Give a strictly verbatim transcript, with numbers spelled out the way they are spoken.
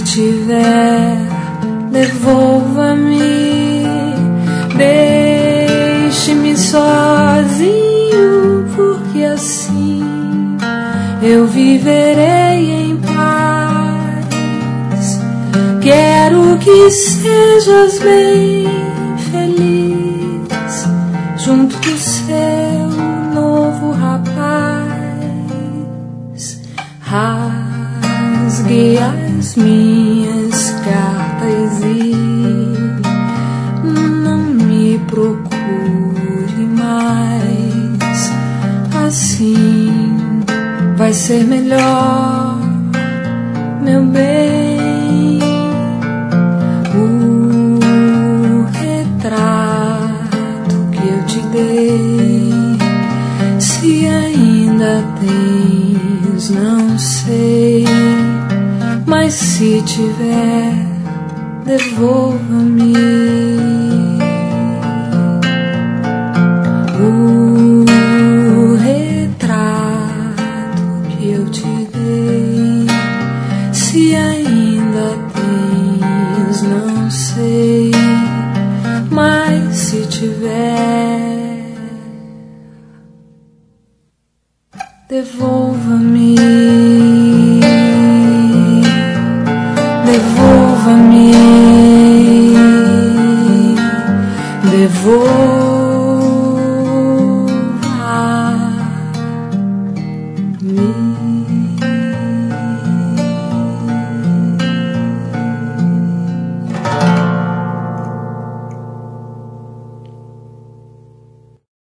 tiver, devolva-me. Deixe-me sozinho, porque assim eu viverei em paz. Quero que sejas bem feliz junto do seu novo rapaz. Rasgue as minhas cartas e não me procure mais. Assim vai ser melhor, meu bem. O retrato que eu te dei, se ainda tens, não sei, mas se tiver, devolva-me. O retrato que eu te dei, se ainda tens, não sei, mas se tiver, devolva-me. Devolva-me, devolva-me.